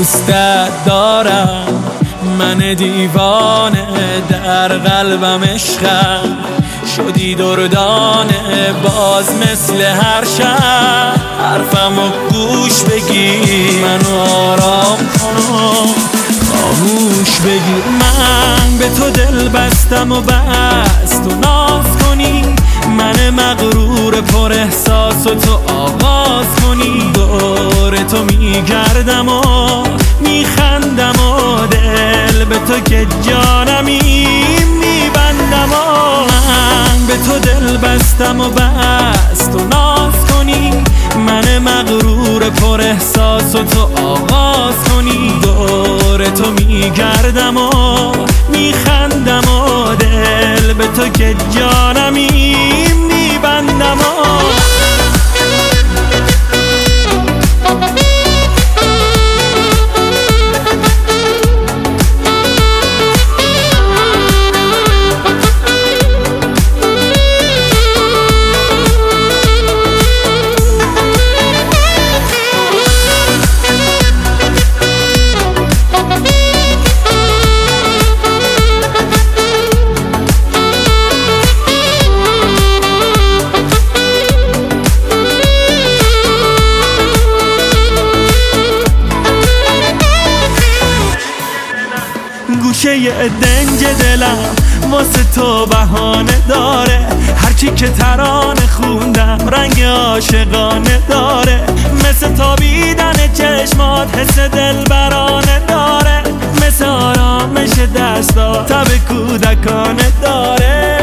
دوستت دارم، من دیوانه در قلبم عشقم، شدی دردانه باز مثل هر شب. حرفمو گوش بگیر، منو آرام کن، خاموش بگیر. من به تو دل بستم و بس تو ناز کنی، من مغرور پر احساس و تو آغاز کنی. دور تو میگردم و میخندم و دل به تو که جانمی میبندم و من به تو دل بستم و بس تو ناز کنی، من مغرور پر احساس و تو آغاز کنی. دور تو میگردم و میخندم و دل به تو که جانمی میبندم و گوشه دنج دلم واسه تو بهانه داره، هرچی که ترانه خوندم رنگ عاشقانه داره. مثل تابیدن چشمات حس دلبرانه داره، مثل آرامش دستا تب کودکانه داره.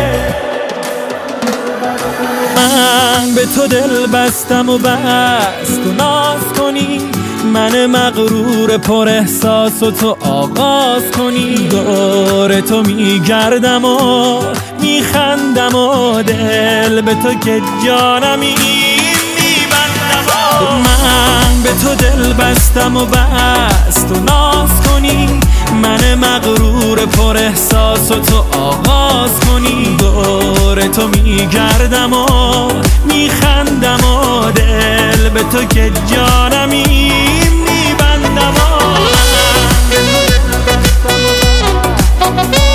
من به تو دل بستم و بس تو ناز کنی، من مغرور پر احساس و تو آغاز کنی. دور تو میگردم و میخندم و دل به تو که جانمی میبندم و من به تو دل بستم و بس تو ناز کنی، من مغرور پر احساس و تو آغاز کنی. دور تو میگردم و میخندم و دل به تو که جانمی میبندم و